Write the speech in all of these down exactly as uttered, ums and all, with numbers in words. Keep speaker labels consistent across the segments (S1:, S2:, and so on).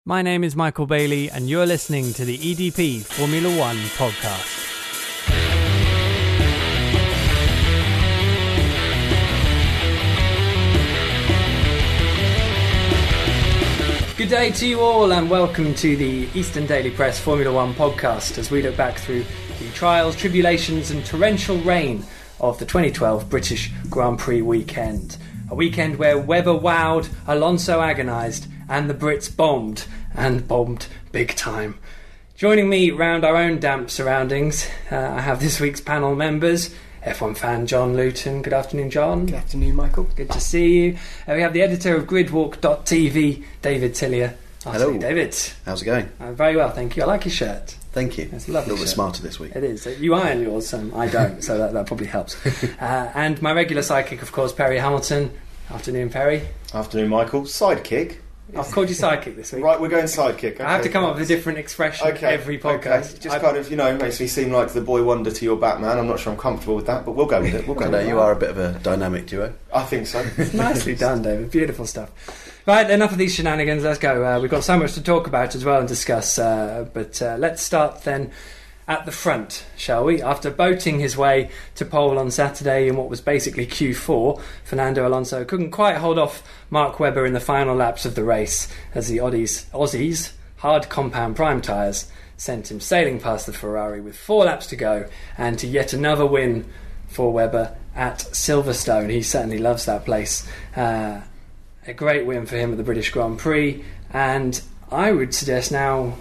S1: My name is Michael Bailey, and you're listening to the E D P Formula One podcast. Good day to you all, and welcome to the Eastern Daily Press Formula One podcast as we look back through the trials, tribulations and torrential rain of the twenty twelve British Grand Prix weekend. A weekend where Webber wowed, Alonso agonised, and the Brits bombed, and bombed big time. Joining me round our own damp surroundings, uh, I have this week's panel members. F one fan John Luton. Good afternoon, John.
S2: Good afternoon, Michael.
S1: Good to see you. Uh, we have the editor of Gridwalk dot T V, David Tillier.
S3: Hello,
S1: David.
S3: How's it going?
S1: Uh, very well, thank you. I like your shirt.
S3: Thank you.
S1: It's a lovely
S3: A little bit
S1: shirt.
S3: smarter this week.
S1: It is. You iron yours, um, I don't, so that, that probably helps. Uh, and my regular sidekick, of course, Perry Hamilton. Afternoon, Perry.
S4: Afternoon, Michael. Sidekick.
S1: I've called you sidekick this week.
S4: Right, we're going sidekick. Okay.
S1: I have to come up with a different expression
S4: okay.
S1: every podcast.
S4: Okay. Just
S1: I,
S4: kind of, you know, makes me seem like the boy wonder to your Batman. I'm not sure I'm comfortable with that, but we'll go with it. We'll go
S3: I
S4: with
S3: know,
S4: it.
S3: you are a bit of a dynamic duo.
S4: I think so.
S1: Nicely done, David. Beautiful stuff. Right, enough of these shenanigans. Let's go. Uh, we've got so much to talk about as well and discuss. Uh, but uh, let's start then at the front, shall we? After boating his way to pole on Saturday in what was basically Q four, Fernando Alonso couldn't quite hold off Mark Webber in the final laps of the race as the Aussies, Aussies hard compound prime tyres sent him sailing past the Ferrari with four laps to go and to yet another win for Webber at Silverstone. He certainly loves that place. Uh, a great win for him at the British Grand Prix, and I would suggest now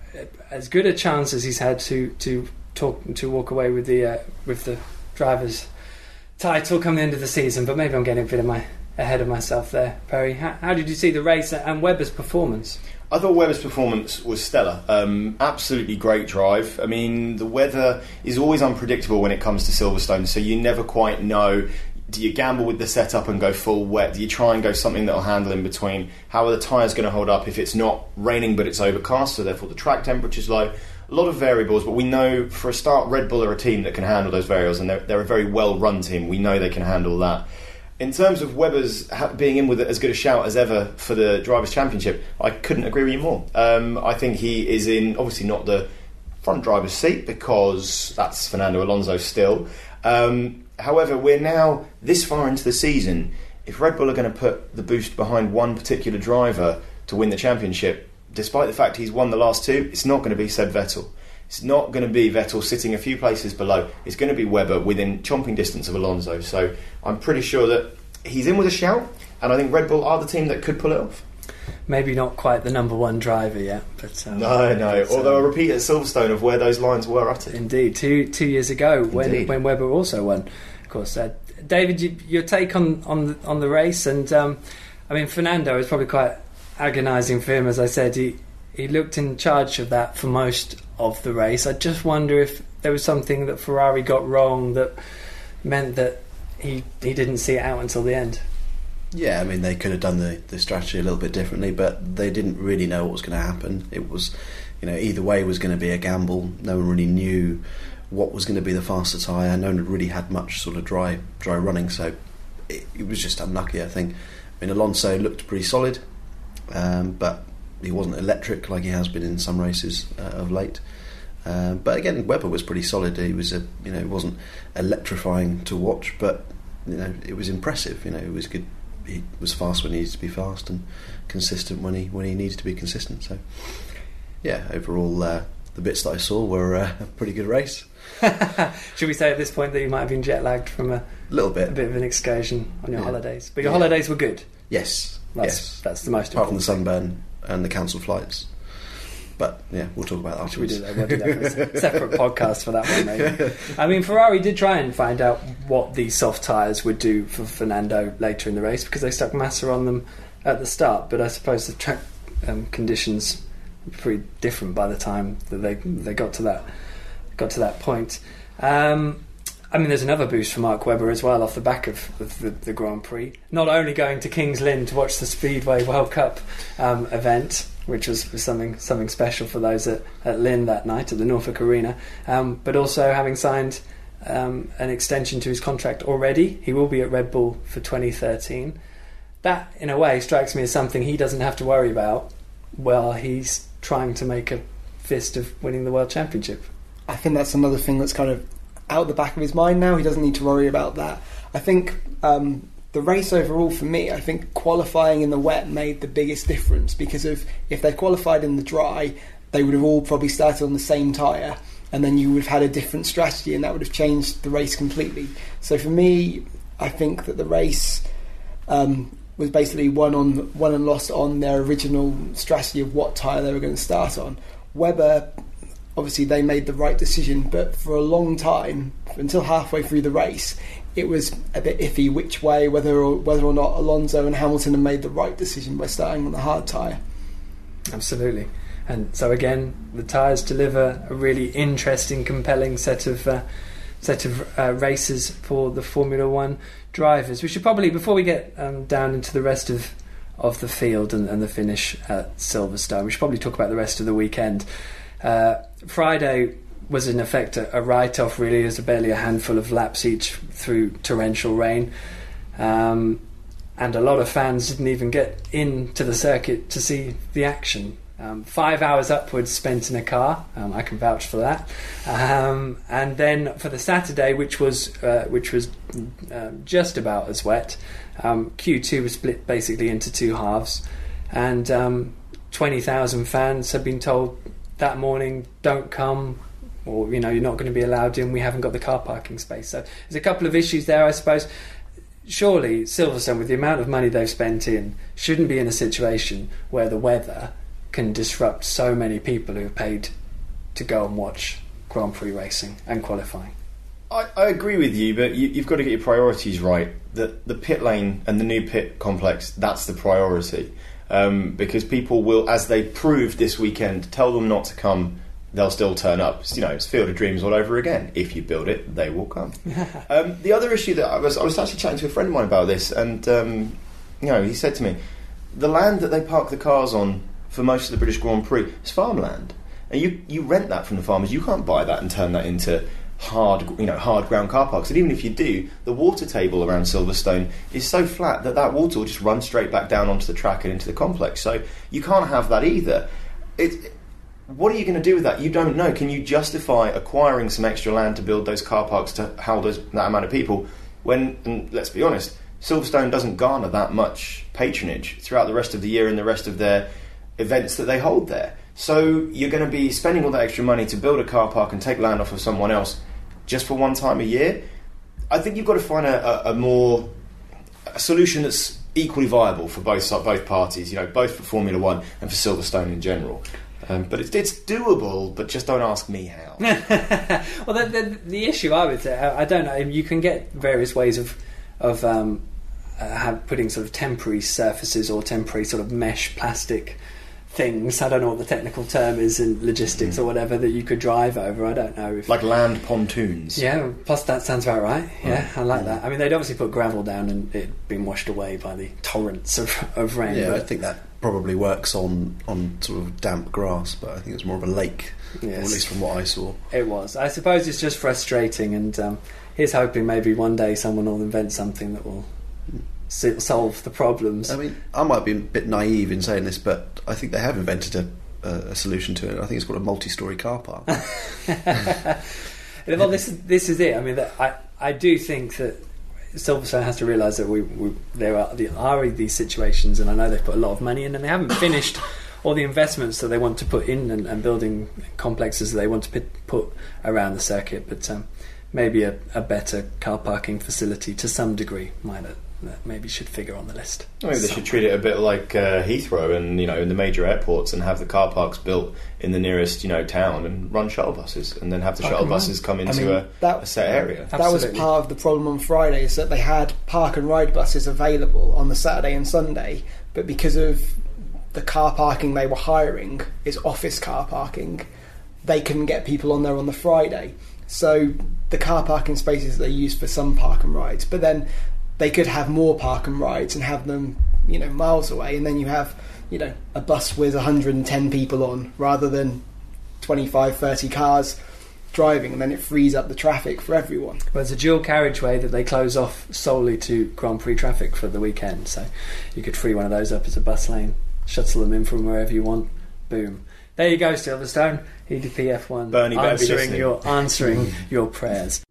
S1: as good a chance as he's had to to talk to walk away with the uh, with the driver's title come the end of the season. But maybe I'm getting a bit of my ahead of myself there, Perry. How, how did you see the race and Webber's performance?
S4: I thought Webber's performance was stellar. Um, absolutely great drive. I mean, the weather is always unpredictable when it comes to Silverstone, so you never quite know. Do you gamble with the setup and go full wet? Do you try and go something that will handle in between? How are the tyres going to hold up if it's not raining but it's overcast, so therefore the track temperature's low? A lot of variables, but we know for a start Red Bull are a team that can handle those variables, and they're, they're a very well-run team. We know they can handle that. In terms of Webber's being in with as good a shout as ever for the Drivers' Championship, I couldn't agree with you more. Um, I think he is in, obviously not the front driver's seat because that's Fernando Alonso still. Um, however, we're now this far into the season. If Red Bull are going to put the boost behind one particular driver to win the championship, despite the fact he's won the last two, it's not going to be Seb Vettel. It's not going to be Vettel sitting a few places below. It's going to be Webber within chomping distance of Alonso. So I'm pretty sure that he's in with a shout, and I think Red Bull are the team that could pull it off.
S1: Maybe not quite the number one driver yet, but um,
S4: no, no.
S1: but,
S4: Although
S1: um,
S4: a repeat at Silverstone of where those lines were uttered.
S1: Indeed, two two years ago when
S4: Indeed.
S1: when Webber also won, of course. Uh, David, you, your take on on the, on the race, and um, I mean Fernando is probably quite agonising for him. As I said, he he looked in charge of that for most of the race. I just wonder if there was something that Ferrari got wrong that meant that he he didn't see it out until the end.
S3: Yeah, I mean, they could have done the, the strategy a little bit differently, but they didn't really know what was going to happen. It was, you know, either way was going to be a gamble. No one really knew what was going to be the faster tyre. No one had really had much sort of dry dry running, so it, it was just unlucky, I think. I mean, Alonso looked pretty solid, um, but he wasn't electric like he has been in some races uh, of late. Um, but again, Webber was pretty solid. He was a, you know, it wasn't electrifying to watch, but you know, it was impressive. You know, it was good. He was fast when he needed to be fast and consistent when he when he needed to be consistent. So, yeah, overall, uh, the bits that I saw were uh, a pretty good race.
S1: Should we say at this point that you might have been jet lagged from a
S3: little bit,
S1: a bit of an excursion on your
S3: yeah.
S1: holidays? But your
S3: yeah.
S1: holidays were good.
S3: Yes,
S1: that's,
S3: yes.
S1: That's the most
S3: apart from
S1: important.
S3: the sunburn and the cancelled flights. But yeah, we'll talk about that afterwards.
S1: Should we do that? We'll do that for a separate podcast for that one, maybe. I mean, Ferrari did try and find out what the soft tyres would do for Fernando later in the race because they stuck Massa on them at the start. But I suppose the track um, conditions were pretty different by the time that they they got to that got to that point. Um, I mean, there's another boost for Mark Webber as well off the back of the, the, the Grand Prix. Not only going to Kings Lynn to watch the Speedway World Cup um, event, which was, was something something special for those at, at Lynn that night at the Norfolk Arena, um, but also having signed um, an extension to his contract already. He will be at Red Bull for twenty thirteen. That, in a way, strikes me as something he doesn't have to worry about while he's trying to make a fist of winning the World Championship.
S2: I think that's another thing that's kind of out the back of his mind now. He doesn't need to worry about that. I think um, the race overall for me, I think qualifying in the wet made the biggest difference, because of if they qualified in the dry, they would have all probably started on the same tyre, and then you would have had a different strategy, and that would have changed the race completely. So for me, I think that the race um, was basically won on won and lost on their original strategy of what tyre they were going to start on. Webber, obviously they made the right decision, but for a long time, until halfway through the race, it was a bit iffy which way, whether or, whether or not Alonso and Hamilton had made the right decision by starting on the hard tyre.
S1: Absolutely. And so again, the tyres deliver a really interesting, compelling set of uh, set of uh, races for the Formula One drivers. We should probably, before we get um, down into the rest of of the field and, and the finish at Silverstone, we should probably talk about the rest of the weekend. Uh, Friday was in effect a, a write-off, really. There's barely a handful of laps each through torrential rain, um, and a lot of fans didn't even get into the circuit to see the action. Um, five hours upwards spent in a car. Um, I can vouch for that. Um, and then for the Saturday, which was uh, which was uh, just about as wet, um, Q two was split basically into two halves, and um, twenty thousand fans have been told that morning, don't come, or you know you're not going to be allowed in. We haven't got the car parking space. So there's a couple of issues there, I suppose. Surely Silverstone, with the amount of money they've spent in, shouldn't be in a situation where the weather can disrupt so many people who have paid to go and watch Grand Prix racing and qualifying.
S4: I, I agree with you, but you, you've got to get your priorities right. The, the pit lane and the new pit complex, that's the priority. Um, because people will, as they proved this weekend, tell them not to come, they'll still turn up. It's, you know, it's Field of Dreams all over again. If you build it, they will come. um, the other issue that I was, I was actually chatting to a friend of mine about this, and um, you know, he said to me, the land that they park the cars on for most of the British Grand Prix is farmland, and you, you rent that from the farmers. You can't buy that and turn that into hard, you know, hard ground car parks. And even if you do, the water table around Silverstone is so flat that that water will just run straight back down onto the track and into the complex. So you can't have that either. It, what are you going to do with that? You don't know. Can you justify acquiring some extra land to build those car parks to house those, that amount of people when, and let's be honest, Silverstone doesn't garner that much patronage throughout the rest of the year and the rest of their events that they hold there. So you're going to be spending all that extra money to build a car park and take land off of someone else just for one time a year. I think you've got to find a, a, a more a solution that's equally viable for both both parties, you know, both for Formula One and for Silverstone in general. Um, but it's, it's doable, but just don't ask me how.
S1: Well, the, the, the issue I would say, I, I don't know, you can get various ways of of um, uh, have, putting sort of temporary surfaces or temporary sort of mesh plastic things, I don't know what the technical term is in logistics mm. or whatever, that you could drive over. I don't know if
S4: like land pontoons.
S1: Yeah, plus that sounds about right. Yeah, mm. I like
S3: mm.
S1: that. I mean, they'd obviously put gravel down and it'd been washed away by the torrents of, of rain.
S3: Yeah,
S1: but
S3: I think that probably works on on sort of damp grass, but I think it's more of a lake, yes. or at least from what I saw.
S1: It was. I suppose it's just frustrating, and um, here's hoping maybe one day someone will invent something that will solve the problems.
S3: I mean, I might be a bit naive in saying this, but I think they have invented a, a, a solution to it. I think it's called a multi-storey car park.
S1: Well, this is this is it. I mean, that, I I do think that Silverstone has to realise that we, we there are there are these situations, and I know they've put a lot of money in, and they haven't finished all the investments that they want to put in and, and building complexes that they want to put, put around the circuit. But um, maybe a, a better car parking facility to some degree might have. That maybe should figure on the list.
S4: Maybe they should treat it a bit like uh, Heathrow and, you know, in the major airports, and have the car parks built in the nearest, you know, town and run shuttle buses, and then have the
S2: I
S4: shuttle buses come into I mean, a, that, a set area.
S2: That Absolutely. was part of the problem on Friday, is that they had park and ride buses available on the Saturday and Sunday, but because of the car parking they were hiring is office car parking, they couldn't get people on there on the Friday. So the car parking spaces they used for some park and rides, but then they could have more park and rides and have them, you know, miles away, and then you have, you know, a bus with one hundred ten people on rather than twenty-five, thirty cars driving, and then it frees up the traffic for everyone.
S1: Well, it's a dual carriageway that they close off solely to Grand Prix traffic for the weekend, so you could free one of those up as a bus lane shuttle them in from wherever you want. Boom. There you go, Silverstone. E D P F one.
S4: Bernie better be
S1: answering
S4: listening.
S1: your answering your prayers.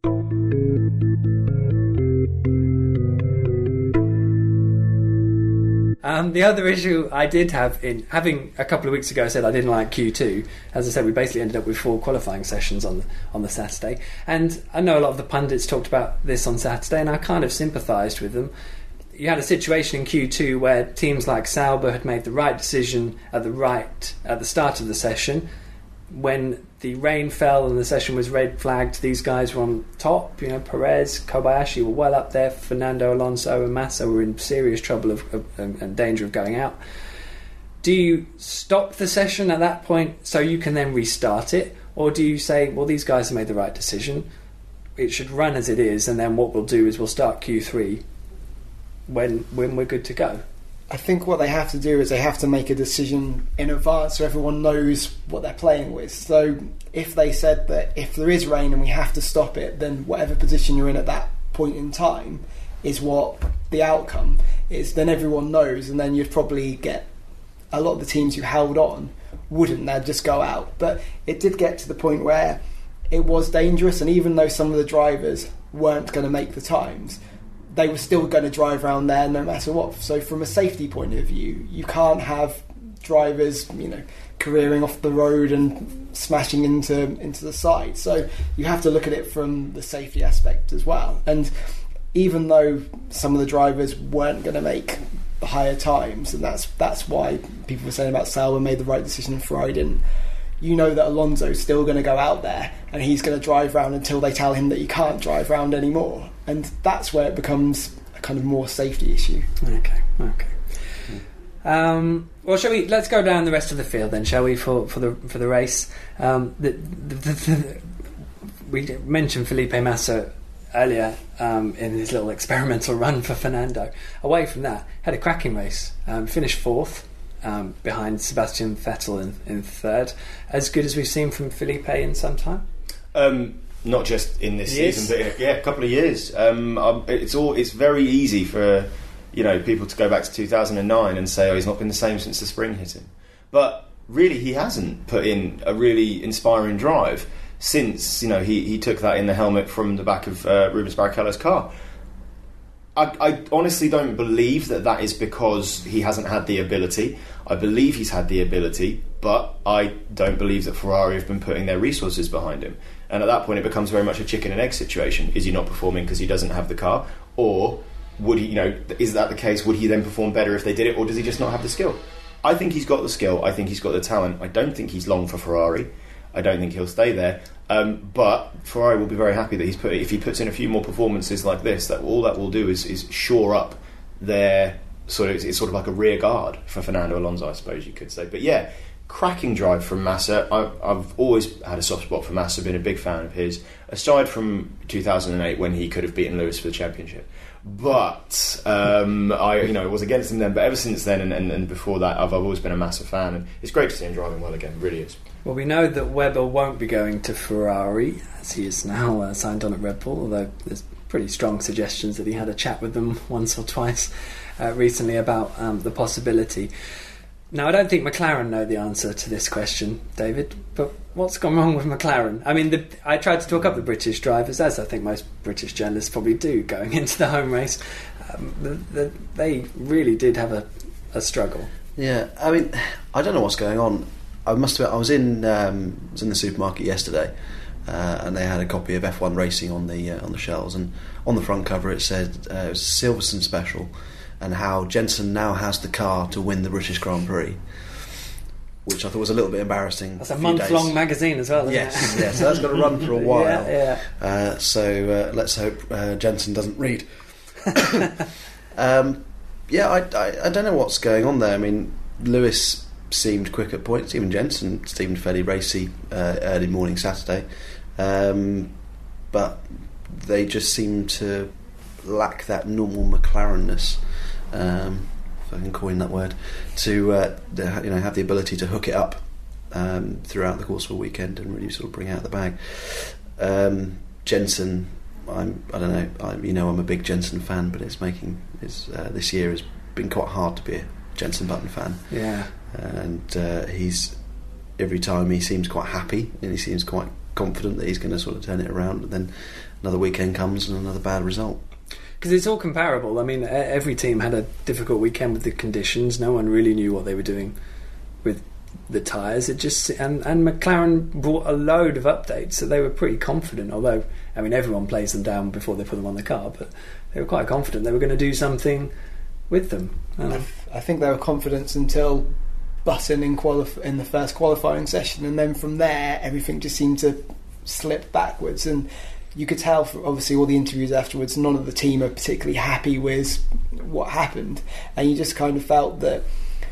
S1: Um, the other issue I did have in having a couple of weeks ago said I didn't like Q two. As I said, we basically ended up with four qualifying sessions on the, on the Saturday, and I know a lot of the pundits talked about this on Saturday, and I kind of sympathised with them. You had a situation in Q two where teams like Sauber had made the right decision at the right at the start of the session. When the rain fell and the session was red flagged, these guys were on top. You know, Perez, Kobayashi were well up there. Fernando Alonso and Massa were in serious trouble of, of, and danger of going out. Do you stop the session at that point so you can then restart it, or do you say, well, these guys have made the right decision, it should run as it is, and then what we'll do is we'll start Q three when when we're good to go?
S2: I think what they have to do is they have to make a decision in advance so everyone knows what they're playing with. So if they said that if there is rain and we have to stop it, then whatever position you're in at that point in time is what the outcome is, then everyone knows, and then you'd probably get a lot of the teams who held on wouldn't, they'd just go out. But it did get to the point where it was dangerous, and even though some of the drivers weren't going to make the times, they were still going to drive around there no matter what. So from a safety point of view, you can't have drivers, you know, careering off the road and smashing into into the side. So you have to look at it from the safety aspect as well. And even though some of the drivers weren't going to make the higher times, and that's that's why people were saying about Sauber made the right decision and Ferrari didn't, you know that Alonso's still going to go out there and he's going to drive round until they tell him that he can't drive round anymore. And that's where it becomes a kind of more safety issue.
S1: Okay, okay. Um, well, shall we? Let's go down the rest of the field then, shall we? For for the for the race, um, the, the, the, the, we mentioned Felipe Massa earlier um, in his little experimental run for Fernando. Away from that, had a cracking race. Um, finished fourth um, behind Sebastian Vettel in, in third. As good as we've seen from Felipe in some time.
S4: Um, Not just in this
S1: Years.
S4: season, but in, yeah, a couple of years. Um, um, it's all. It's very easy for you know people to go back to two thousand nine and say, "Oh, he's not been the same since the spring hit him." But really, he hasn't put in a really inspiring drive since you know he, he took that in the helmet from the back of uh, Rubens Barrichello's car. I, I honestly don't believe that that is because he hasn't had the ability. I believe he's had the ability, but I don't believe that Ferrari have been putting their resources behind him. And at that point, it becomes very much a chicken and egg situation. Is he not performing because he doesn't have the car, or would he? You know, is that the case? Would he then perform better if they did it, or does he just not have the skill? I think he's got the skill. I think he's got the talent. I don't think he's long for Ferrari. I don't think he'll stay there. Um, but Ferrari will be very happy that he's put. If he puts in a few more performances like this, that all that will do is, is shore up their sort of. It's sort of like a rear guard for Fernando Alonso, I suppose you could say. But yeah. Cracking drive from Massa. I, I've always had a soft spot for Massa, been a big fan of his, aside from two thousand eight when he could have beaten Lewis for the championship. But um, I, you know, was against him then. But ever since then and, and, and before that, I've, I've always been a massive fan, and it's great to see him driving well again. It really is.
S1: Well, we know that Webber won't be going to Ferrari, as he is now uh, signed on at Red Bull, although there's pretty strong suggestions that he had a chat with them once or twice uh, recently about um, the possibility. Now, I don't think McLaren know the answer to this question, David, but what's gone wrong with McLaren? I mean, the, I tried to talk up the British drivers, as I think most British journalists probably do, going into the home race. Um, the, the, they really did have a, a struggle.
S3: Yeah, I mean, I don't know what's going on. I must have. I was in um, was in the supermarket yesterday, uh, and they had a copy of F one Racing on the uh, on the shelves, and on the front cover it said uh, it was a Silverstone special, and how Jenson now has the car to win the British Grand Prix, which I thought was a little bit embarrassing.
S1: That's a month-long magazine as well, isn't
S3: yes,
S1: it?
S3: Yes, so that's got to run for a while.
S1: Yeah, yeah.
S3: Uh, so uh, let's hope uh, Jenson doesn't read. um, yeah, I, I, I don't know what's going on there. I mean, Lewis seemed quick at points. Even Jenson seemed fairly racy uh, early morning Saturday. Um, but they just seem to lack that normal McLarenness, um, if I can coin that word, to uh, the, you know have the ability to hook it up um, throughout the course of a weekend and really sort of bring out the bag. Um, Jenson, I'm, I don't know, I, you know, I'm a big Jenson fan, but it's making it's, uh, this year has been quite hard to be a Jenson Button fan.
S1: Yeah.
S3: And uh, he's every time he seems quite happy and he seems quite confident that he's going to sort of turn it around. But then another weekend comes and another bad result.
S1: Because it's all comparable. I mean, every team had a difficult weekend with the conditions. No one really knew what they were doing with the tyres. It just and, and McLaren brought a load of updates, so they were pretty confident. Although, I mean, everyone plays them down before they put them on the car, but they were quite confident they were going to do something with them. Um,
S2: I think they were confident until Button in qualif- in the first qualifying session, and then from there everything just seemed to slip backwards. And you could tell from obviously all the interviews afterwards, none of the team are particularly happy with what happened, and you just kind of felt that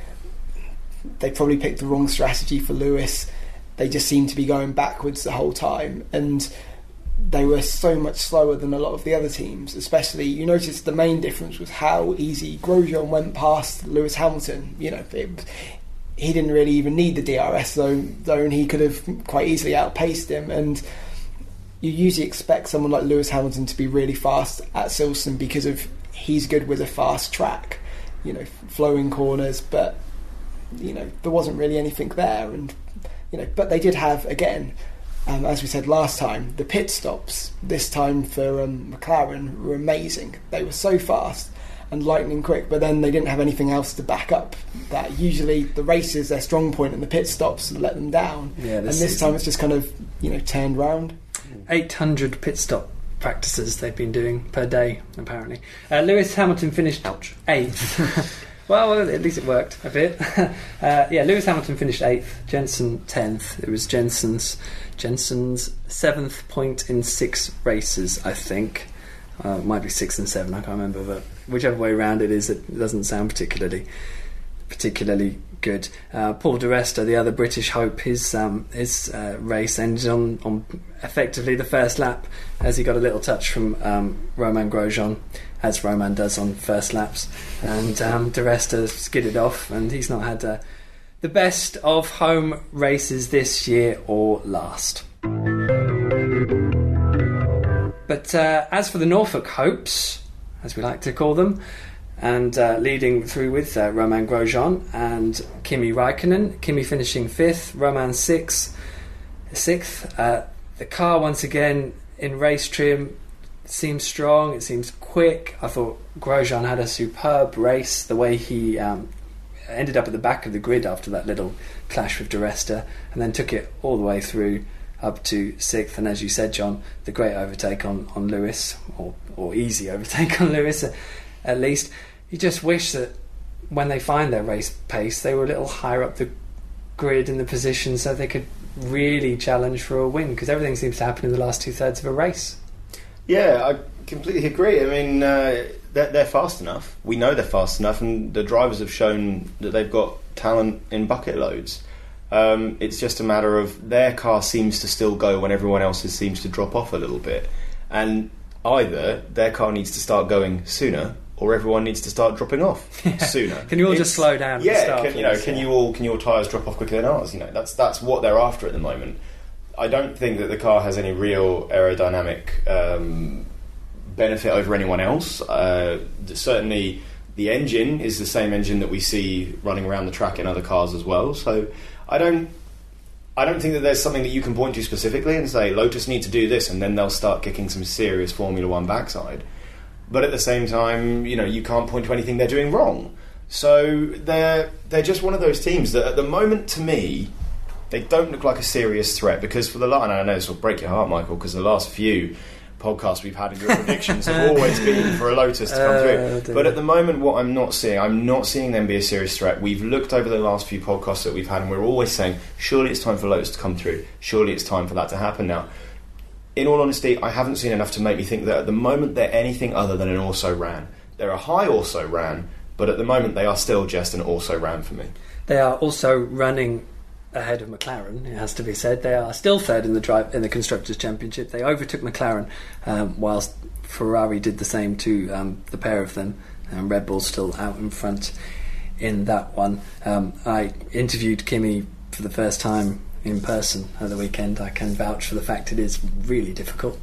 S2: they probably picked the wrong strategy for Lewis. They just seemed to be going backwards the whole time, and they were so much slower than a lot of the other teams. Especially, you noticed the main difference was how easy Grosjean went past Lewis Hamilton. You know, it, he didn't really even need the D R S zone, zone. He could have quite easily outpaced him, and you usually expect someone like Lewis Hamilton to be really fast at Silverstone because of he's good with a fast track, you know, flowing corners, but you know there wasn't really anything there. And you know, but they did have, again, um, as we said last time, the pit stops this time for um, McLaren were amazing. They were so fast and lightning quick, but then they didn't have anything else to back up that. Usually the races, their strong point and the pit stops let them down,
S1: yeah, this
S2: and this
S1: season.
S2: time it's just kind of, you know, turned round.
S1: eight hundred pit stop practices they've been doing per day, apparently. Uh, Lewis Hamilton finished
S3: Ouch.
S1: eighth. well, well, at least it worked a bit. uh, yeah, Lewis Hamilton finished eighth, Jenson tenth. It was Jenson's Jenson's seventh point in six races, I think. Uh, it might be six and seven, I can't remember, but whichever way around it is, it doesn't sound particularly particularly good. Uh, Paul di Resta, the other British hope, his um, his uh, race ended on, on effectively the first lap, as he got a little touch from um, Romain Grosjean, as Romain does on first laps, and um, di Resta skidded off, and he's not had uh, the best of home races this year or last. But uh, as for the Norfolk hopes, as we like to call them, and uh, leading through with uh, Romain Grosjean and Kimi Raikkonen. Kimi finishing fifth, Romain sixth. Sixth. Uh, the car once again in race trim seems strong. It seems quick. I thought Grosjean had a superb race. The way he um, ended up at the back of the grid after that little clash with di Resta, and then took it all the way through up to sixth. And as you said, John, the great overtake on, on Lewis, or or easy overtake on Lewis. Uh, At least you just wish that when they find their race pace, they were a little higher up the grid in the position so they could really challenge for a win, because everything seems to happen in the last two thirds of a race.
S4: Yeah, I completely agree. I mean, uh, they're, they're fast enough. We know they're fast enough, and the drivers have shown that they've got talent in bucket loads. Um, it's just a matter of their car seems to still go when everyone else's seems to drop off a little bit, and either their car needs to start going sooner, or everyone needs to start dropping off yeah. sooner.
S1: Can you all
S4: it's,
S1: just slow down?
S4: Yeah,
S1: at the start
S4: can, you know,
S1: this,
S4: can
S1: yeah.
S4: you all can your tyres drop off quicker than ours? You know, that's that's what they're after at the moment. I don't think that the car has any real aerodynamic um, benefit over anyone else. Uh, certainly, the engine is the same engine that we see running around the track in other cars as well. So, I don't. I don't think that there's something that you can point to specifically and say Lotus need to do this, and then they'll start kicking some serious Formula One backside. But at the same time, you know, you can't point to anything they're doing wrong. So they're they're just one of those teams that, at the moment, to me, they don't look like a serious threat. Because for the last, and I know this will break your heart, Michael, because the last few podcasts we've had in your predictions have always been for a Lotus to come
S1: uh,
S4: through. But at the moment, what I'm not seeing, I'm not seeing them be a serious threat. We've looked over the last few podcasts that we've had, and we're always saying, surely it's time for Lotus to come through. Surely it's time for that to happen now. In all honesty, I haven't seen enough to make me think that at the moment they're anything other than an also-ran. They're a high also-ran, but at the moment they are still just an also-ran for me.
S1: They are also running ahead of McLaren, it has to be said. They are still third in the drive in the Constructors' Championship. They overtook McLaren, um, whilst Ferrari did the same to um, the pair of them, and Red Bull's still out in front in that one. Um, I interviewed Kimi for the first time in person at the weekend. I can vouch for the fact it is really difficult.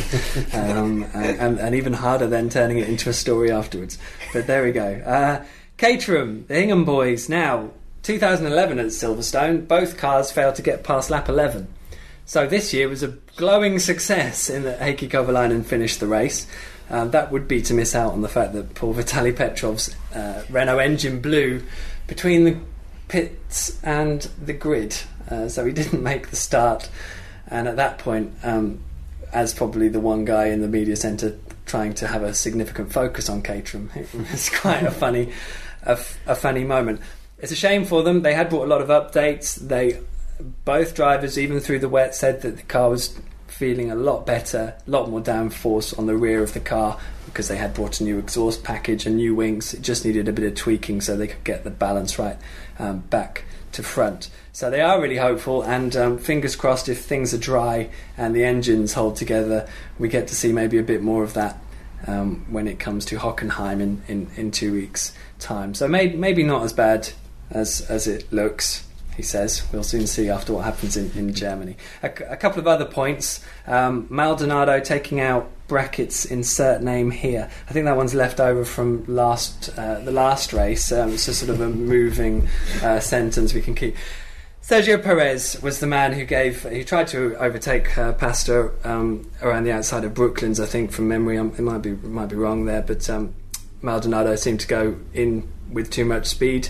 S1: um, and, and, and even harder than turning it into a story afterwards. But there we go. Uh, Caterham, the Hingham boys. Now, two thousand eleven at Silverstone, both cars failed to get past lap eleven. So this year was a glowing success in that Heikki Kovalainen finished the race. Um, that would be to miss out on the fact that poor Vitaly Petrov's uh, Renault engine blew between the pits and the grid. Uh, so he didn't make the start. And at that point, um, as probably the one guy in the media centre trying to have a significant focus on Caterham, it was quite a funny, a, f- a funny moment. It's a shame for them. They had brought a lot of updates. They, both drivers, even through the wet, said that the car was feeling a lot better, a lot more downforce on the rear of the car because they had brought a new exhaust package and new wings. It just needed a bit of tweaking so they could get the balance right um, back to front. So they are really hopeful, and um, fingers crossed, if things are dry and the engines hold together, we get to see maybe a bit more of that um, when it comes to Hockenheim in, in, in two weeks' time. So may, maybe not as bad as as it looks, he says. We'll soon see after what happens in, in Germany. A, a couple of other points. Um, Maldonado taking out brackets insert name here. I think that one's left over from last uh, the last race. Um, it's just sort of a moving uh, sentence we can keep. Sergio Perez was the man who gave. He tried to overtake uh, Pastor um, around the outside of Brooklands, I think, from memory. Um, it might be it might be wrong there, but um, Maldonado seemed to go in with too much speed.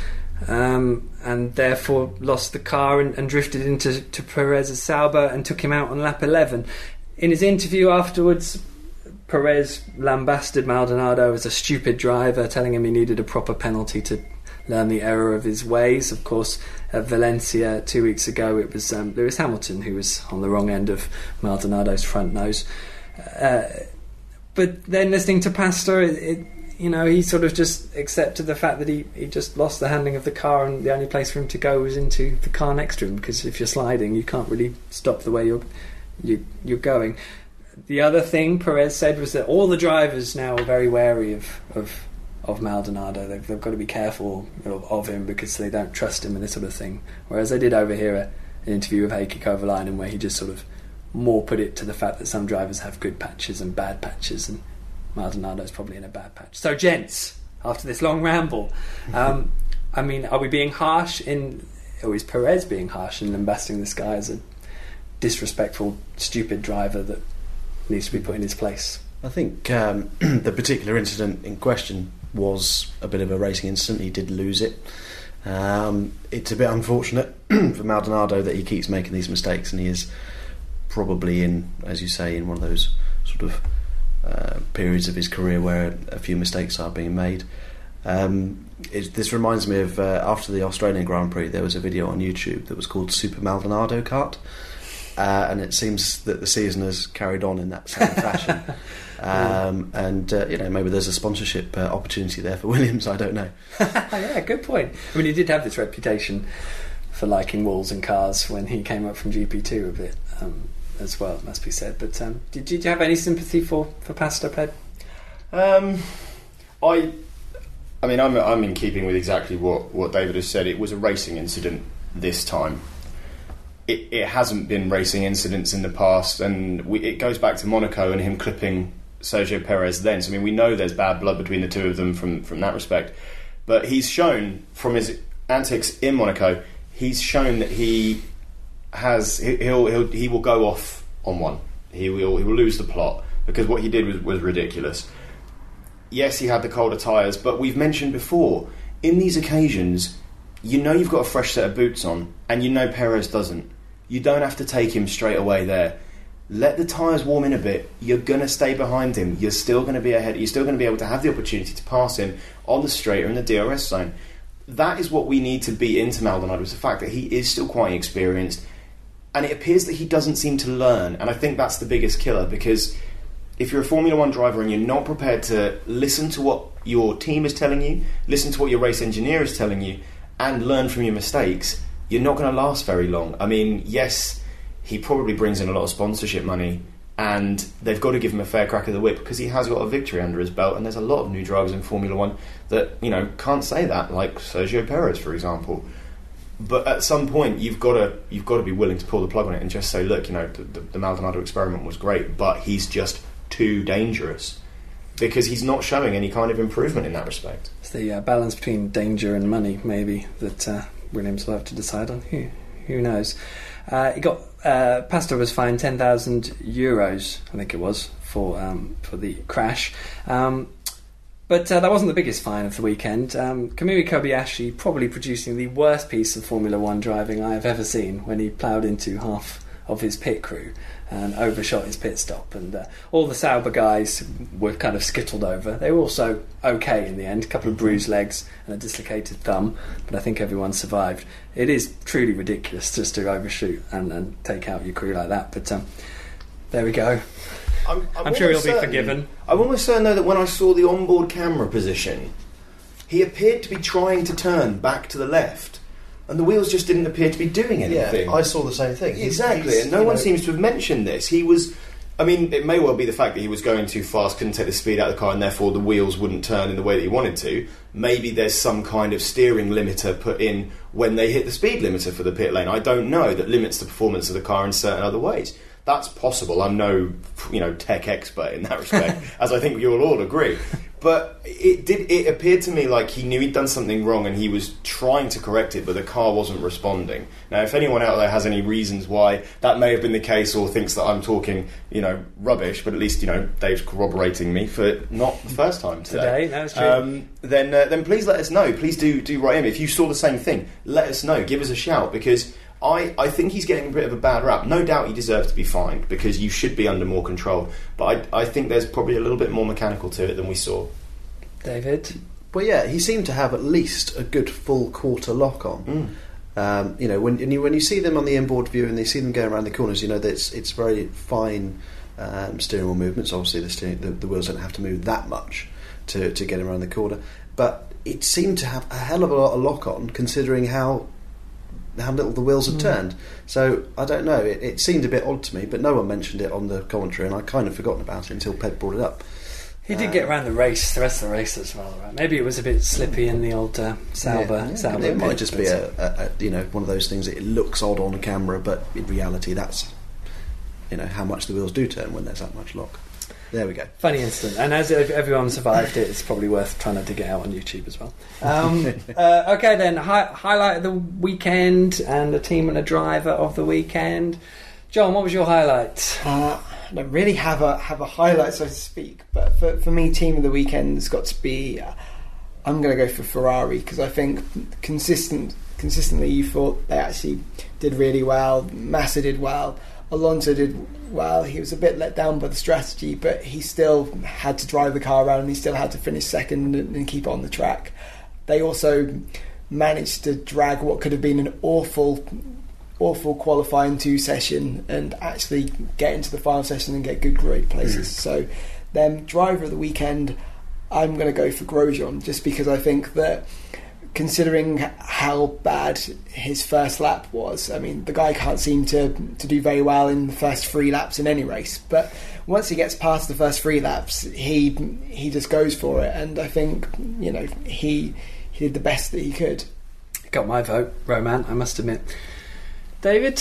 S1: Um, and therefore lost the car and, and drifted into to Perez's Sauber and took him out on lap eleven. In his interview afterwards, Perez lambasted Maldonado as a stupid driver, telling him he needed a proper penalty to learn the error of his ways. Of course, at Valencia two weeks ago, it was um, Lewis Hamilton who was on the wrong end of Maldonado's front nose. Uh, but then listening to Pastor, it, it you know, he sort of just accepted the fact that he, he just lost the handling of the car, and the only place for him to go was into the car next to him, because if you're sliding, you can't really stop the way you're you, you're going. The other thing Perez said was that all the drivers now are very wary of of, of Maldonado. They've, they've got to be careful of, of him because they don't trust him and this sort of thing. Whereas I did overhear a, an interview with Heikki Kovalainen where he just sort of more put it to the fact that some drivers have good patches and bad patches, and Maldonado's probably in a bad patch. So, gents, after this long ramble, um, I mean, are we being harsh in, or is Perez being harsh in lambasting this guy as a disrespectful, stupid driver that needs to be put in his place?
S3: I think um, the particular incident in question was a bit of a racing incident. He did lose it. Um, it's a bit unfortunate for Maldonado that he keeps making these mistakes, and he is probably in, as you say, in one of those sort of Uh, periods of his career where a few mistakes are being made. Um, it, this reminds me of uh, after the Australian Grand Prix, there was a video on YouTube that was called Super Maldonado Kart, uh, and it seems that the season has carried on in that same fashion. Um, and uh, you know, maybe there's a sponsorship uh, opportunity there for Williams. I don't know.
S1: Yeah, good point. I mean, he did have this reputation for liking walls and cars when he came up from G P two a bit. Um, as well, it must be said. But um, did, did you have any sympathy for, for Pastor Ped?
S4: Um, I I mean, I'm, I'm in keeping with exactly what, what David has said. It was a racing incident this time. It, it hasn't been racing incidents in the past, and we, it goes back to Monaco and him clipping Sergio Perez then. So, I mean, we know there's bad blood between the two of them from, from that respect. But he's shown, from his antics in Monaco, he's shown that he has he'll, he'll he will go off on one. He will he will lose the plot, because what he did was, was ridiculous. Yes, he had the colder tyres, but we've mentioned before, in these occasions, you know you've got a fresh set of boots on, and you know Perez doesn't. You don't have to take him straight away there. Let the tyres warm in a bit. You're going to stay behind him. You're still going to be ahead. You're still going to be able to have the opportunity to pass him on the straight or in the D R S zone. That is what we need to beat into Maldonado, is the fact that he is still quite experienced. And it appears that he doesn't seem to learn. And I think that's the biggest killer, because if you're a Formula One driver and you're not prepared to listen to what your team is telling you, listen to what your race engineer is telling you, and learn from your mistakes, you're not going to last very long. I mean, yes, he probably brings in a lot of sponsorship money, and they've got to give him a fair crack of the whip, because he has got a victory under his belt, and there's a lot of new drivers in Formula One that, you know, can't say that, like Sergio Perez, for example. But at some point, you've got to you've got to be willing to pull the plug on it and just say, look, you know, the, the Maldonado experiment was great, but he's just too dangerous. because he's not showing any kind of improvement in that respect.
S1: It's the uh, balance between danger and money, maybe, that uh, Williams will have to decide on. Who, who knows? Uh, he got uh, Pastor was fined ten thousand euros, I think it was, for um, for the crash. Um, But uh, that wasn't the biggest fine of the weekend. Um, Kamui Kobayashi probably producing the worst piece of Formula One driving I have ever seen when he ploughed into half of his pit crew and overshot his pit stop. And uh, all the Sauber guys were kind of skittled over. They were also okay in the end. A couple of bruised legs and a dislocated thumb, but I think everyone survived. It is truly ridiculous just to overshoot and, and take out your crew like that. But um, there we go.
S4: I'm, I'm,
S1: I'm sure he'll
S4: almost
S1: be
S4: certain-
S1: forgiven.
S4: I'm almost certain, though, that when I saw the onboard camera position, he appeared to be trying to turn back to the left, and the wheels just didn't appear to be doing anything.
S3: Yeah, I saw the same thing. He's-
S4: Exactly,
S3: he's,
S4: and no
S3: you
S4: one
S3: know,
S4: seems to have mentioned this. He was... I mean, it may well be the fact that he was going too fast, couldn't take the speed out of the car, and therefore the wheels wouldn't turn in the way that he wanted to. Maybe there's some kind of steering limiter put in when they hit the speed limiter for the pit lane. I don't know, that limits the performance of the car in certain other ways. That's possible. I'm no, you know, tech expert in that respect, as I think you'll all agree. But it did. It appeared to me like he knew he'd done something wrong and he was trying to correct it, but the car wasn't responding. Now, if anyone out there has any reasons why that may have been the case, or thinks that I'm talking, you know, rubbish, but at least, you know, Dave's corroborating me for not the first time today.
S1: Today, that's true.
S4: Um, then, uh, then please let us know. Please do do write in. If you saw the same thing, let us know. Give us a shout, because I, I think he's getting a bit of a bad rap. No doubt he deserves to be fined, because you should be under more control. But I, I think there's probably a little bit more mechanical to it than we saw.
S1: David?
S3: Well, yeah, he seemed to have at least a good full quarter lock on.
S4: Mm.
S3: Um, you know, when and you, when you see them on the inboard view and they see them going around the corners, you know that it's it's very fine um, steering wheel movements. Obviously, the, steering, the the wheels don't have to move that much to to get around the corner, but it seemed to have a hell of a lot of lock on, considering how how little the wheels had
S1: Mm.
S3: turned. So I don't know. It, it seemed a bit odd to me, but no one mentioned it on the commentary, and I kind of forgotten about it until Ped brought it up.
S1: He did
S3: Uh,
S1: get around the race, the rest of the race as well, right? Maybe it was a bit slippy in the old uh, Sauber.
S3: Yeah, yeah.
S1: Sauber
S3: It might
S1: pit,
S3: just
S1: but,
S3: be a, a, a you know one of those things that it looks odd on camera, but in reality, that's you know how much the wheels do turn when there's that much lock. There we go.
S1: funny incident. And as if everyone survived it, it's probably worth trying to dig it out on YouTube as well. Um, uh, okay, then hi- highlight of the weekend and a team and a driver of the weekend. John, what was your highlight?
S2: Uh, I don't really have a have a highlight, so to speak, but for, for me, team of the weekend has got to be. Uh, I'm going to go for Ferrari, because I think consistent consistently you thought they actually did really well. Massa did well. Alonso did well. He was a bit let down by the strategy, but he still had to drive the car around and he still had to finish second and, and keep it on the track. They also managed to drag what could have been an awful awful qualifying two session and actually get into the final session and get good grade places. Mm. So then driver of the weekend, I'm going to go for Grosjean, just because I think that considering how bad his first lap was, I mean, the guy can't seem to to do very well in the first three laps in any race, but once he gets past the first three laps, he he just goes for it, and I think, you know, he he did the best that he could.
S1: Got my vote, Roman, I must admit. David?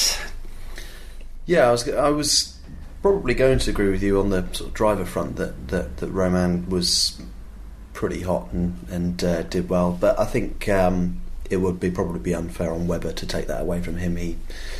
S3: Yeah, I was I was probably going to agree with you on the sort of driver front that that, that Roman was pretty hot and and uh, did well, but I think um, it would be probably be unfair on Webber to take that away from him. He,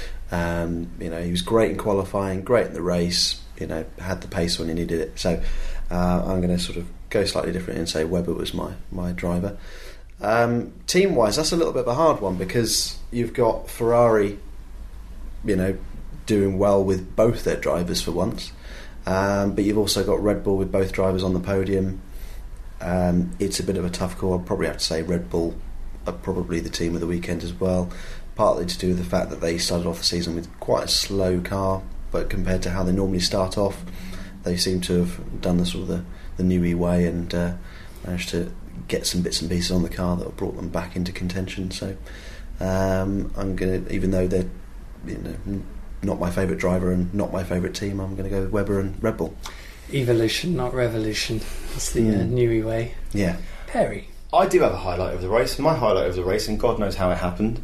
S3: um, you know, he was great in qualifying, great in the race. You know, had the pace when he needed it. So uh, I'm going to sort of go slightly different and say Webber was my my driver. Um, team wise, that's a little bit of a hard one, because you've got Ferrari, you know, doing well with both their drivers for once, um, but you've also got Red Bull with both drivers on the podium. Um, it's a bit of a tough call. I'd probably have to say Red Bull are probably the team of the weekend as well, partly to do with the fact that they started off the season with quite a slow car, but compared to how they normally start off, they seem to have done the sort of the, the Newey way and uh, managed to get some bits and pieces on the car that have brought them back into contention. So um, I'm going to, even though they're, you know, not my favourite driver and not my favourite team, I'm going to go with Webber and Red Bull. Evolution,
S1: not revolution. That's the
S3: Mm.
S1: uh, Newey way.
S3: Yeah.
S1: Perry?
S4: I do have a highlight of the race. My highlight of the race, and God knows how it happened.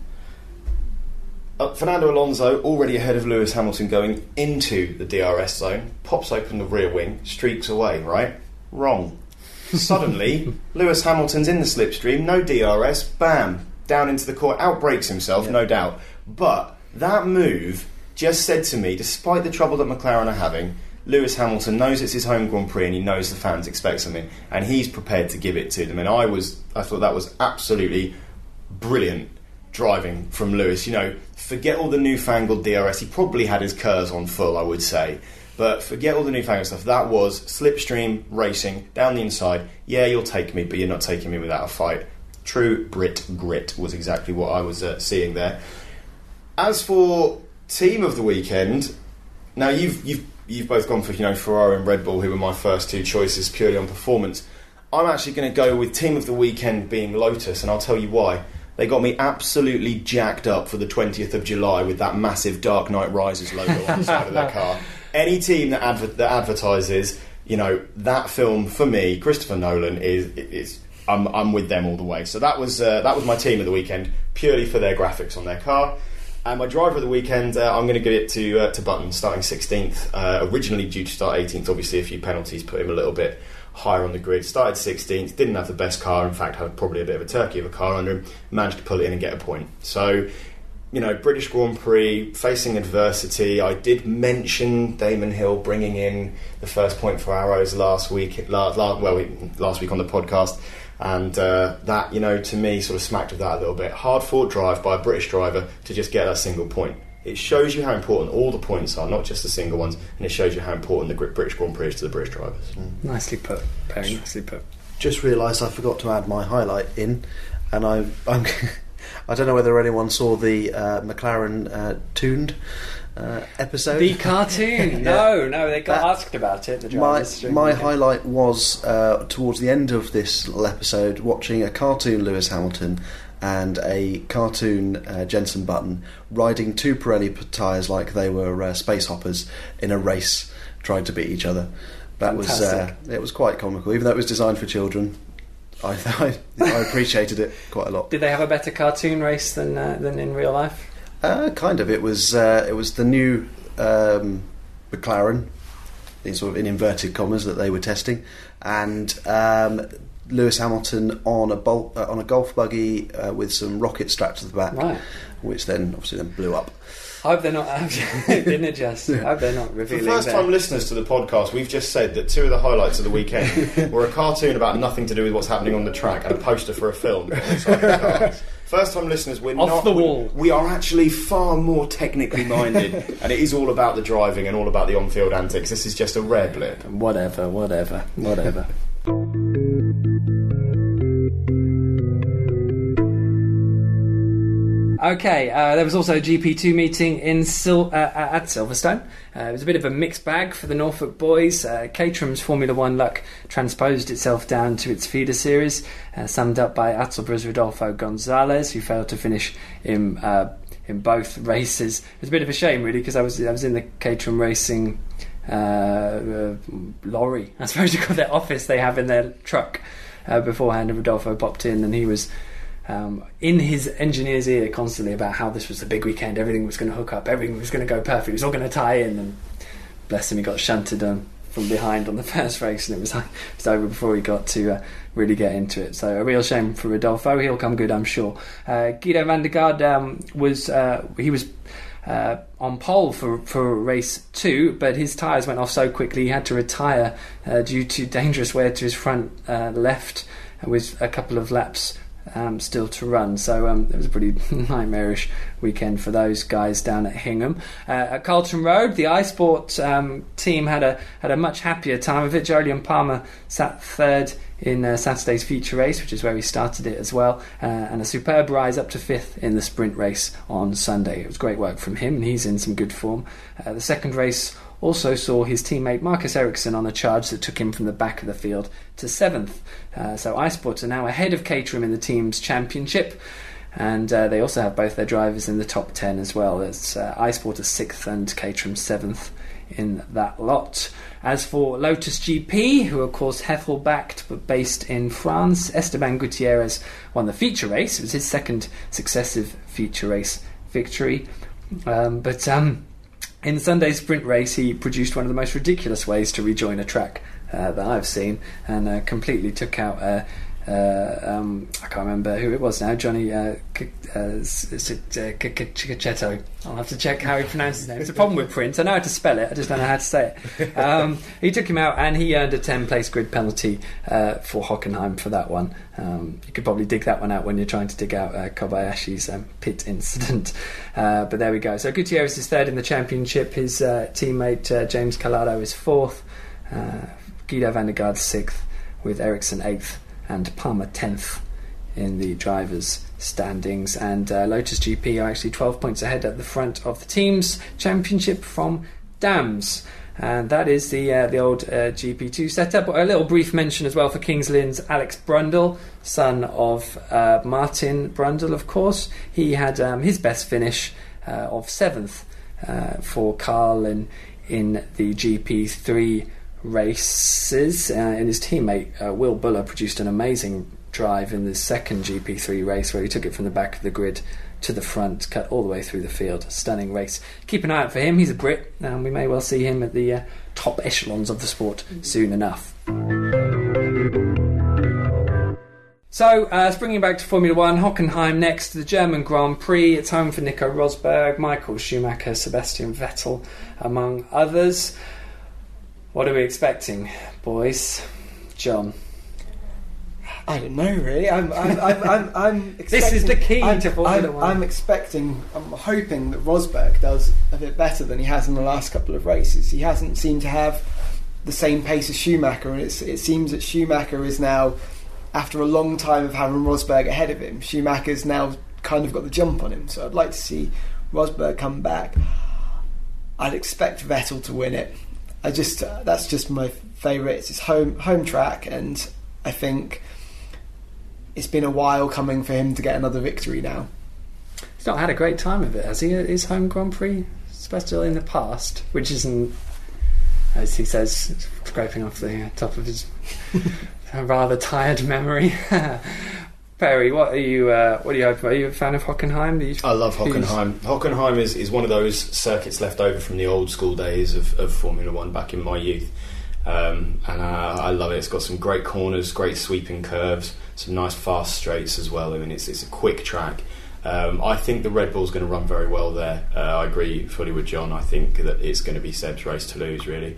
S4: Uh, Fernando Alonso, already ahead of Lewis Hamilton going into the D R S zone, pops open the rear wing, streaks away, right? Wrong. Suddenly, Lewis Hamilton's in the slipstream, no D R S, bam, down into the court, outbrakes himself, yeah. no doubt. But that move just said to me, despite the trouble that McLaren are having, Lewis Hamilton knows it's his home Grand Prix and he knows the fans expect something, and he's prepared to give it to them. And I was, I thought that was absolutely brilliant driving from Lewis. You know, forget all the newfangled D R S. He probably had his Kers on full, I would say. But forget all the newfangled stuff. That was slipstream racing down the inside. Yeah, you'll take me, but you're not taking me without a fight. True Brit grit was exactly what I was uh, seeing there. As for team of the weekend, now you've you've you've both gone for, you know, Ferrari and Red Bull, who were my first two choices purely on performance. I'm actually going to go with team of the weekend being Lotus, and I'll tell you why. They got me absolutely jacked up for the twentieth of July with that massive Dark Knight Rises logo on the side of their car. Any team that, adver- that advertises, you know, that film for me, Christopher Nolan, is is I'm I'm with them all the way. So that was uh, that was my team of the weekend, purely for their graphics on their car. And my driver of the weekend, uh, I'm going to give it to uh, to Button, starting sixteenth. Uh, originally due to start eighteenth, obviously a few penalties put him a little bit higher on the grid. Started sixteenth, didn't have the best car. In fact, had probably a bit of a turkey of a car under him. Managed to pull it in and get a point. So, you know, British Grand Prix, facing adversity. I did mention Damon Hill bringing in the first point for Arrows last week. Last, last, well, last week on the podcast. And uh, that, you know, to me sort of smacked of that a little bit. Hard fought drive by a British driver to just get that single point. It shows you how important all the points are, not just the single ones, and it shows you how important the British Grand Prix is to the British drivers.
S1: Mm. Nicely put, Perry, nicely put.
S3: Just realised I forgot to add my highlight in, and I I'm, I don't know whether anyone saw the uh, McLaren uh, Tuned uh, episode.
S1: The cartoon. yeah. No, no, they got that, asked about it. The drivers.
S3: My, my highlight was uh, towards the end of this little episode, watching a cartoon Lewis Hamilton and a cartoon uh, Jenson Button riding two Pirelli tyres like they were uh, space hoppers in a race, trying to beat each other. That Fantastic. was uh, it was quite comical, even though it was designed for children. I I, I appreciated it quite a lot.
S1: Did they have a better cartoon race than uh, than in real life?
S3: Uh, kind of. It was uh, it was the new um, McLaren, in sort of in inverted commas, that they were testing, and Um, Lewis Hamilton on a bol- uh, on a golf buggy uh, with some rockets strapped to the back,
S1: right.
S3: which then obviously then blew up.
S1: I hope they're not. Didn't it just? I hope they're not revealing.
S4: For first-time
S1: their...
S4: listeners to the podcast, we've just said that two of the highlights of the weekend were a cartoon about nothing to do with what's happening on the track and a poster for a film. First-time listeners, we're
S1: off
S4: not.
S1: the wall.
S4: We, we are actually far more technically minded, and it is all about the driving and all about the on-field antics. This is just a rare blip.
S1: Whatever, whatever, whatever. Okay, uh, there was also a G P two meeting in Sil- uh, at Silverstone. Uh, it was a bit of a mixed bag for the Norfolk boys. Uh, Caterham's Formula One luck transposed itself down to its feeder series, uh, summed up by Attleborough's Rodolfo Gonzalez, who failed to finish in uh, in both races. It was a bit of a shame, really, because I was I was in the Caterham Racing uh, uh, lorry, I suppose you call it, their office they have in their truck uh, beforehand, and Rodolfo popped in, and he was Um, in his engineer's ear constantly about how this was the big weekend, everything was going to hook up, everything was going to go perfect, it was all going to tie in, and bless him, he got shunted um, from behind on the first race, and it was, it was over before he got to uh, really get into it. So a real shame for Rodolfo. He'll come good, I'm sure. uh, Guido van der Garde um, was uh, he was uh, on pole for, for race two, but his tyres went off so quickly he had to retire uh, due to dangerous wear to his front uh, left, with a couple of laps Um, still to run. So um, it was a pretty nightmarish weekend for those guys down at Hingham. Uh, at Carlton Road, the iSport um, team had a had a much happier time of it. Jolyon Palmer sat third in uh, Saturday's feature race, which is where he started it as well, uh, and a superb rise up to fifth in the sprint race on Sunday. It was great work from him, and he's in some good form. Uh, the second race also saw his teammate Marcus Ericsson on a charge that took him from the back of the field to seventh. Uh, so iSport are now ahead of Caterham in the team's championship, and uh, they also have both their drivers in the top ten as well. It's uh, iSport are sixth and Caterham seventh in that lot. As for Lotus G P, who are of course Hethel backed but based in France, Esteban Gutierrez won the feature race. It was his second successive feature race victory, um, but um In Sunday's sprint race, he produced one of the most ridiculous ways to rejoin a track uh, that I've seen, and uh, completely took out. Uh, uh, um, I can't remember who it was now. Johnny uh, Ciccchetto. I'll have to check how he pronounces his name. It's a problem with print. I know how to spell it. I just don't know how to say it. Um, he took him out, and he earned a ten-place grid penalty uh, for Hockenheim for that one. Um, you could probably dig that one out when you're trying to dig out uh, Kobayashi's um, pit incident. Uh, but there we go. So Gutierrez is third in the championship. His uh, teammate uh, James Calado is fourth. Uh, Guido van der Garde sixth, with Ericsson eighth, and Palmer tenth in the drivers' standings. And uh, Lotus G P are actually twelve points ahead at the front of the team's championship from Dams. And that is the uh, the old uh, G P two setup. A little brief mention as well for Kings Lynn's Alex Brundle, son of uh, Martin Brundle, of course. He had um, his best finish uh, of seventh uh, for Carl in, in the G P three races. Uh, and his teammate uh, Will Buller produced an amazing drive in the second G P three race, where he took it from the back of the grid to the front, cut all the way through the field. Stunning race. Keep an eye out for him. He's a Brit, and we may well see him at the uh, top echelons of the sport soon enough. So, uh, bringing back to Formula One, Hockenheim next, the German Grand Prix. It's home for Nico Rosberg, Michael Schumacher, Sebastian Vettel, among others. What are we expecting, boys? John?
S2: I don't know, really. I'm, I'm, I'm, I'm, I'm expecting,
S1: this is the key
S2: I'm,
S1: to Formula
S2: I'm,
S1: One.
S2: I'm expecting, I'm hoping that Rosberg does a bit better than he has in the last couple of races. He hasn't seemed to have the same pace as Schumacher, and it's, it seems that Schumacher is now, after a long time of having Rosberg ahead of him, Schumacher's now kind of got the jump on him. So I'd like to see Rosberg come back. I'd expect Vettel to win it. I just uh, that's just my favourite. It's his home home track, and I think it's been a while coming for him to get another victory now.
S1: He's not had a great time of it, has he, at his home Grand Prix? Especially in the past, which isn't, as he says, scraping off the top of his rather tired memory. Perry, what are you? Uh, what are you hoping for? Are you a fan of Hockenheim? You,
S4: I love Hockenheim. Hockenheim is, is one of those circuits left over from the old school days of, of Formula One back in my youth, um, and uh, I love it. It's got some great corners, great sweeping curves, some nice fast straights as well. I mean, it's it's a quick track. Um, I think the Red Bull's going to run very well there. Uh, I agree fully with John. I think that it's going to be Seb's race to lose, really.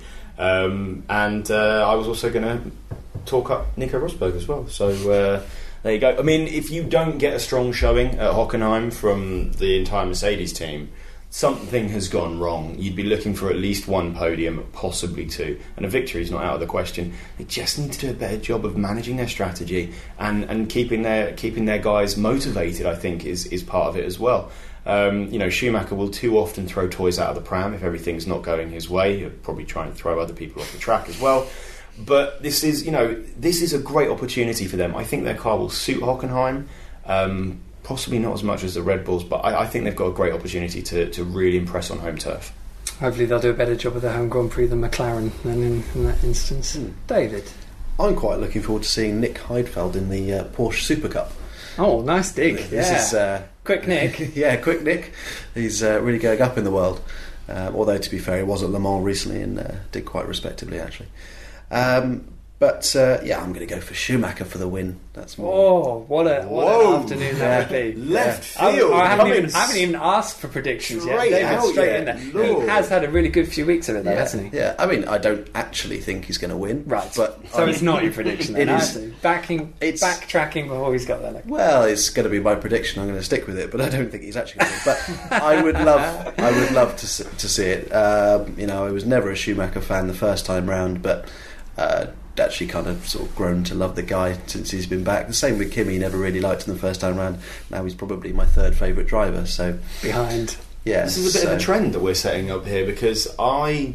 S4: Um, and uh, I was also going to talk up Nico Rosberg as well. So. Uh, There you go. I mean, if you don't get a strong showing at Hockenheim from the entire Mercedes team, something has gone wrong. You'd be looking for at least one podium, possibly two, and a victory is not out of the question. They just need to do a better job of managing their strategy and, and keeping their keeping their guys motivated. I think is is part of it as well. Um, you know, Schumacher will too often throw toys out of the pram if everything's not going his way. He'll probably try and throw other people off the track as well. But this is, you know, this is a great opportunity for them. I think their car will suit Hockenheim, um, possibly not as much as the Red Bulls, but I, I think they've got a great opportunity to, to really impress on home turf.
S1: Hopefully they'll do a better job of their home Grand Prix than McLaren than in, in that instance. Hmm. David?
S3: I'm quite looking forward to seeing Nick Heidfeld in the uh, Porsche Super Cup.
S1: Oh, nice dig.
S3: This
S1: yeah.
S3: is uh,
S1: quick Nick.
S3: yeah, quick Nick. He's uh, really going up in the world. Uh, although, to be fair, he was at Le Mans recently and uh, did quite respectably, actually. Um, but uh, yeah, I'm going to go for Schumacher for the win. That's more.
S1: Oh, what a what
S4: Whoa.
S1: an afternoon that would be!
S4: Left
S1: yeah.
S4: field.
S1: I, I, haven't
S4: Coming
S1: even, I haven't even asked for predictions yet.
S4: straight
S1: David's
S4: out,
S1: straight
S4: yeah.
S1: in there.
S4: Lord.
S1: He has had a really good few weeks of it, though,
S3: yeah,
S1: hasn't he?
S3: Yeah, I mean, I don't actually think he's going to win.
S1: Right,
S3: but
S1: so
S3: I'm,
S1: it's not your prediction. Then,
S3: it is.
S1: is backing,
S3: It's,
S1: backtracking before he's got there. Like.
S3: Well, it's going to be my prediction. I'm going to stick with it, but I don't think he's actually going to win. But I would love, I would love to see, to see it. Um, you know, I was never a Schumacher fan the first time round, but. Uh, actually kind of sort of grown to love the guy since he's been back. The same with Kimi, never really liked him the first time round. Now he's probably my third favourite driver. So
S1: behind,
S3: yeah,
S4: this is a bit
S3: so.
S4: of a trend that we're setting up here because I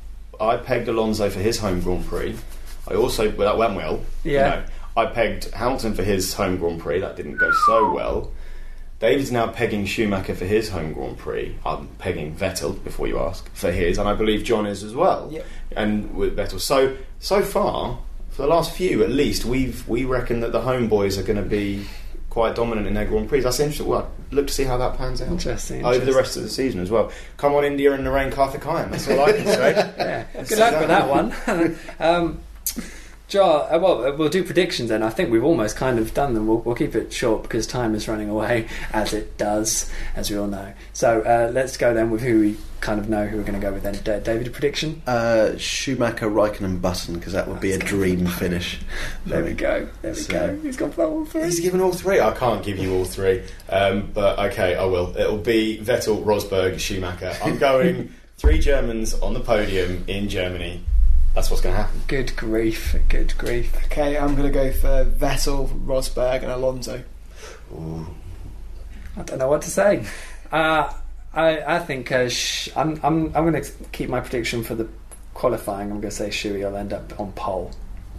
S4: I pegged Alonso for his home Grand Prix. I also well that went well.
S1: Yeah,
S4: you know, I pegged Hamilton for his home Grand Prix. That didn't go so well. David's now pegging Schumacher for his home Grand Prix. I'm pegging Vettel, before you ask, for his, and I believe John is as well.
S2: Yep.
S4: And with Vettel. So so far, for the last few at least, we've we reckon that the home boys are going to be quite dominant in their Grand Prix. That's interesting. Well, look to see how that pans out.
S1: Interesting,
S4: Over the
S1: interesting.
S4: rest of the season as well. Come on, India and Narain Karthikeyan. That's all I can say.
S1: Yeah,
S4: Let's
S1: good
S4: see
S1: luck with that one. um, Jar, uh, well, we'll do predictions then. I think we've almost kind of done them. We'll, we'll keep it short because time is running away, as it does, as we all know. So uh, let's go then with who we kind of know who we're going to go with then. D- David, a prediction?
S3: Uh, Schumacher, Raikkonen, Button, because that would be a dream finish.
S1: There we go. There we
S3: So-
S1: go. He's got all three.
S4: He's given all three. I can't give you all three, um, but okay, I will. It'll be Vettel, Rosberg, Schumacher. I'm going three Germans on the podium in Germany. That's what's going to happen.
S1: Good grief. Good grief.
S2: Okay, I'm going to go for Vettel, Rosberg, and Alonso.
S4: Ooh.
S1: I don't know what to say. Uh, I, I think uh, sh- I'm, I'm, I'm going to keep my prediction for the qualifying. I'm going to say Shui will end up on pole.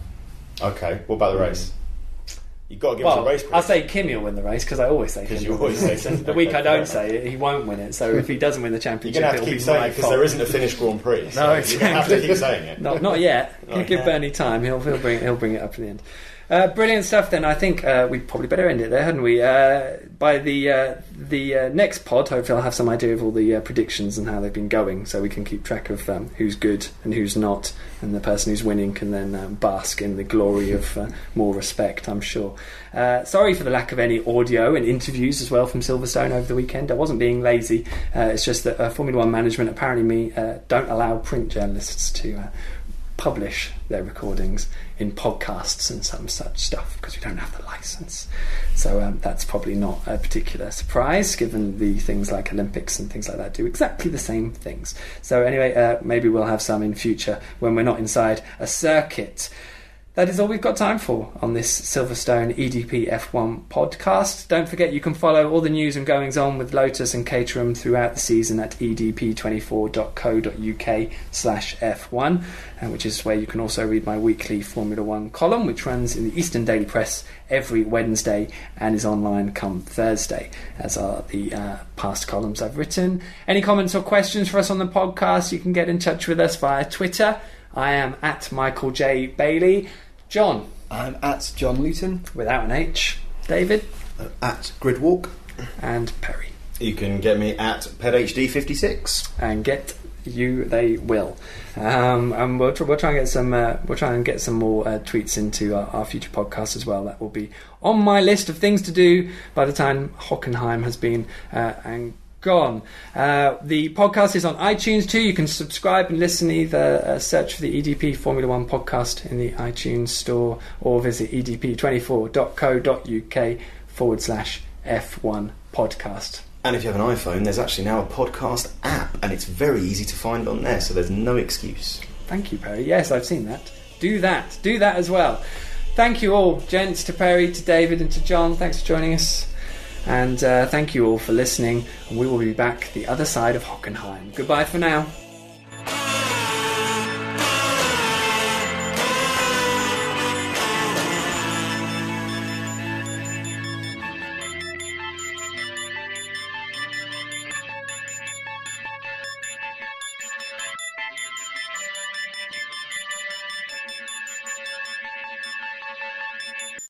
S4: Okay, what about the race? You've got to give
S1: Well,
S4: us a race
S1: I'll
S4: prediction.
S1: say Kimi will win the race because I always say
S4: 'Cause
S1: Kimi
S4: you
S1: will win
S4: always
S1: the
S4: say
S1: race.
S4: so.
S1: And the week I
S4: Okay,
S1: don't
S4: fair
S1: say it, he won't win it. So if he doesn't win the
S4: You're
S1: championship,
S4: going to have to
S1: it'll
S4: keep
S1: be
S4: saying
S1: my
S4: it because
S1: fault.
S4: there isn't a Finnish Grand Prix. So
S1: No,
S4: You're going to have to
S1: exactly.
S4: keep saying it.
S1: Not, not yet.
S4: Not
S1: Give
S4: yet.
S1: Bernie time. He'll, he'll bring he'll bring it up in the end. Uh, brilliant stuff. Then I think uh, we probably better end it there, hadn't we? Uh, by the uh, the uh, next pod, hopefully I'll have some idea of all the uh, predictions and how they've been going, so we can keep track of um, who's good and who's not, and the person who's winning can then um, bask in the glory of uh, more respect, I'm sure. Uh, sorry for the lack of any audio and interviews as well from Silverstone over the weekend. I wasn't being lazy. Uh, it's just that uh, Formula One management apparently me uh, don't allow print journalists to uh, publish their recordings in podcasts and some such stuff because we don't have the license. So um, that's probably not a particular surprise, given the things like Olympics and things like that do exactly the same things. So anyway, uh, maybe we'll have some in future when we're not inside a circuit. That is all we've got time for on this Silverstone E D P F one podcast. Don't forget you can follow all the news and goings on with Lotus and Caterham throughout the season at e d p twenty-four dot co dot u k slash f one, and which is where you can also read my weekly Formula One column, which runs in the Eastern Daily Press every Wednesday and is online come Thursday, as are the uh, past columns I've written. Any comments or questions for us on the podcast, you can get in touch with us via Twitter. I am at Michael J. Bailey. John,
S2: I'm at John Luton.
S1: without an H. David
S3: Uh, at Gridwalk.
S1: and Perry.
S4: You can get me at P E D H D fifty-six.
S1: And get you they will. Um, and we'll, tr- we'll try and get some uh, we'll try and get some more uh, tweets into our, our future podcasts as well. That will be on my list of things to do by the time Hockenheim has been uh, and gone. Uh, the podcast is on iTunes too. You can subscribe and listen, either uh, search for the E D P Formula One podcast in the iTunes store or visit e d p twenty-four dot co dot u k forward slash F one podcast.
S4: And if you have an iPhone, there's actually now a podcast app, and it's very easy to find on there, so there's no excuse.
S1: Thank you, Perry. Yes, I've seen that. Do that. Do that as well. Thank you all, gents, to Perry, to David and to John. Thanks for joining us. And uh, thank you all for listening. And we will be back the other side of Hockenheim. Goodbye for now.